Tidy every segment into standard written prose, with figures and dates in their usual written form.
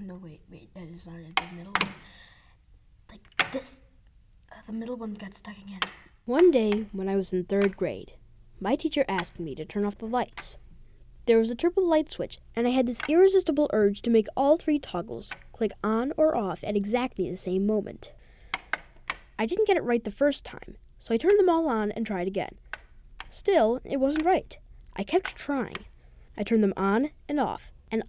no, wait, that is not it. The middle one. Like this. The middle one got stuck again. One day, when I was in 3rd grade, my teacher asked me to turn off the lights. There was a triple light switch, and I had this irresistible urge to make all 3 toggles click on or off at exactly the same moment. I didn't get it right the first time, so I turned them all on and tried again. Still, it wasn't right. I kept trying. I turned them on and off,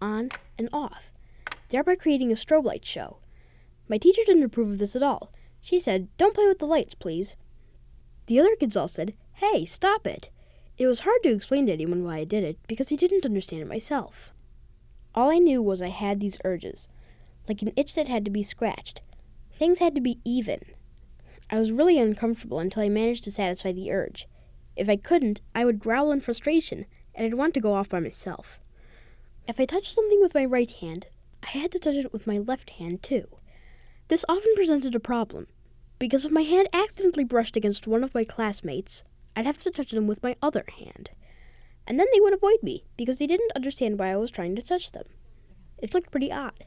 thereby creating a strobe light show. My teacher didn't approve of this at all. She said, "Don't play with the lights, please." The other kids all said, "Hey, stop it." It was hard to explain to anyone why I did it, because I didn't understand it myself. All I knew was I had these urges, like an itch that had to be scratched. Things had to be even. I was really uncomfortable until I managed to satisfy the urge. If I couldn't, I would growl in frustration, and I'd want to go off by myself. If I touched something with my right hand, I had to touch it with my left hand too. This often presented a problem, because if my hand accidentally brushed against one of my classmates, I'd have to touch them with my other hand. And then they would avoid me, because they didn't understand why I was trying to touch them. It looked pretty odd.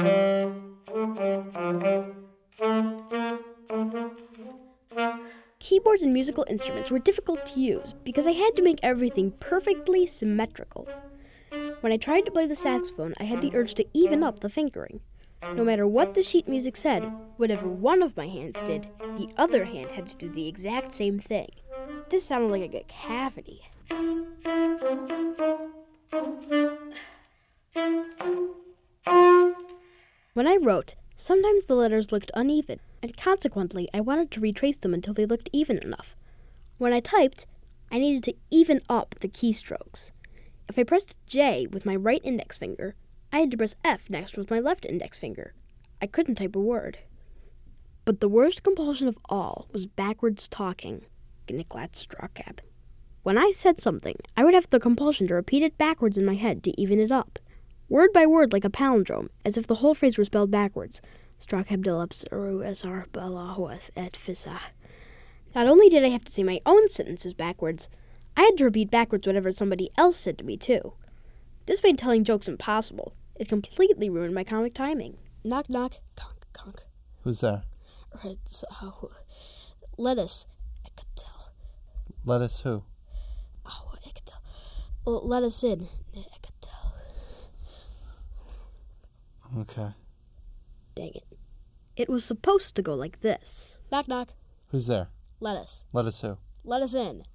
Keyboards and musical instruments were difficult to use because I had to make everything perfectly symmetrical. When I tried to play the saxophone, I had the urge to even up the fingering. No matter what the sheet music said, whatever one of my hands did, the other hand had to do the exact same thing. This sounded like a cavity. When I wrote, sometimes the letters looked uneven, and consequently I wanted to retrace them until they looked even enough. When I typed, I needed to even up the keystrokes. If I pressed J with my right index finger, I had to press F next with my left index finger. I couldn't type a word. But the worst compulsion of all was backwards talking. Niklas Strawcap. When I said something, I would have the compulsion to repeat it backwards in my head to even it up. Word by word like a palindrome, as if the whole phrase were spelled backwards. Strawcap delups SR Balahu et Fisa. Not only did I have to say my own sentences backwards, I had to repeat backwards whatever somebody else said to me too. This made telling jokes impossible. It completely ruined my comic timing. Knock, knock, conk, conk. Who's there? Lettuce. I could tell. Lettuce who? Oh, I could tell. Let us in. I could tell. Okay. Dang it. It was supposed to go like this. Knock, knock. Who's there? Lettuce. Lettuce who? Let us in.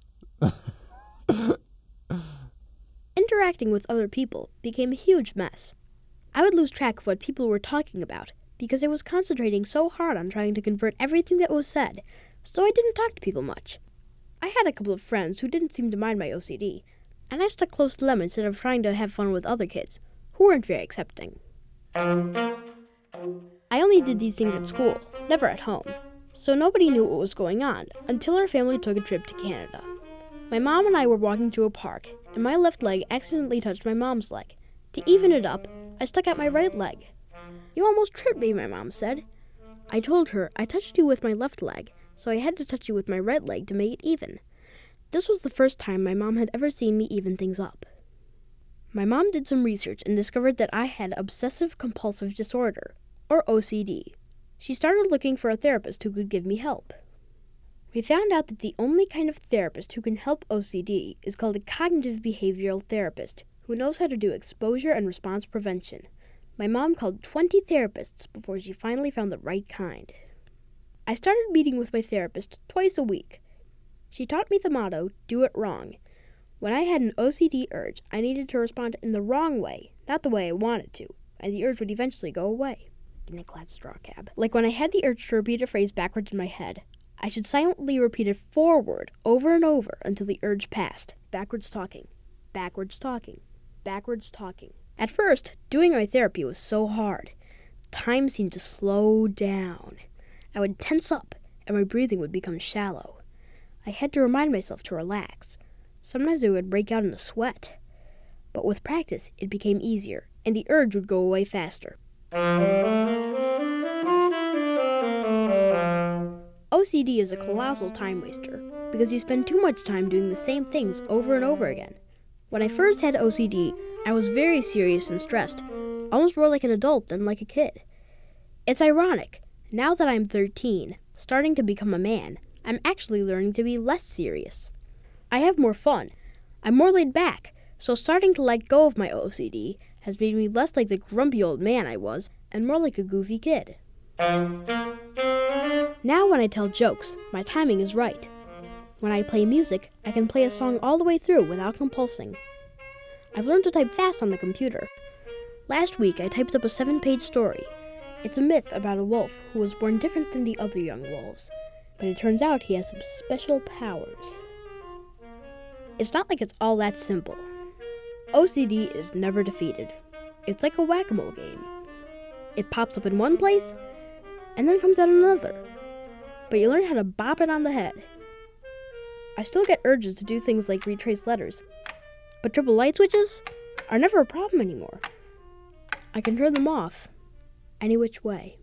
Interacting with other people became a huge mess. I would lose track of what people were talking about because I was concentrating so hard on trying to convert everything that was said, so I didn't talk to people much. I had a couple of friends who didn't seem to mind my OCD, and I stuck close to them instead of trying to have fun with other kids, who weren't very accepting. I only did these things at school, never at home, so nobody knew what was going on until our family took a trip to Canada. My mom and I were walking through a park, and my left leg accidentally touched my mom's leg. To even it up, I stuck out my right leg. "You almost tripped me," my mom said. I told her I touched you with my left leg, so I had to touch you with my right leg to make it even. This was the first time my mom had ever seen me even things up. My mom did some research and discovered that I had obsessive-compulsive disorder, or OCD. She started looking for a therapist who could give me help. We found out that the only kind of therapist who can help OCD is called a cognitive behavioral therapist, who knows how to do exposure and response prevention. My mom called 20 therapists before she finally found the right kind. I started meeting with my therapist twice a week. She taught me the motto, "Do it wrong." When I had an OCD urge, I needed to respond in the wrong way, not the way I wanted to, and the urge would eventually go away. Like when I had the urge to repeat a phrase backwards in my head, I should silently repeat it forward over and over until the urge passed. Backwards talking, backwards talking, backwards talking. At first, doing my therapy was so hard. Time seemed to slow down. I would tense up, and my breathing would become shallow. I had to remind myself to relax. Sometimes I would break out in a sweat. But with practice, it became easier, and the urge would go away faster. OCD is a colossal time waster, because you spend too much time doing the same things over and over again. When I first had OCD, I was very serious and stressed. almost more like an adult than like a kid. It's ironic. Now that I'm 13, starting to become a man, I'm actually learning to be less serious. I have more fun. I'm more laid back, so starting to let go of my OCD has made me less like the grumpy old man I was and more like a goofy kid. Now when I tell jokes, my timing is right. When I play music, I can play a song all the way through without compulsing. I've learned to type fast on the computer. Last week I typed up a 7-page story. It's a myth about a wolf who was born different than the other young wolves, but it turns out he has some special powers. It's not like it's all that simple. OCD is never defeated. It's like a whack-a-mole game. It pops up in one place, and then comes out in another. But you learn how to bop it on the head. I still get urges to do things like retrace letters, but triple light switches are never a problem anymore. I can turn them off any which way.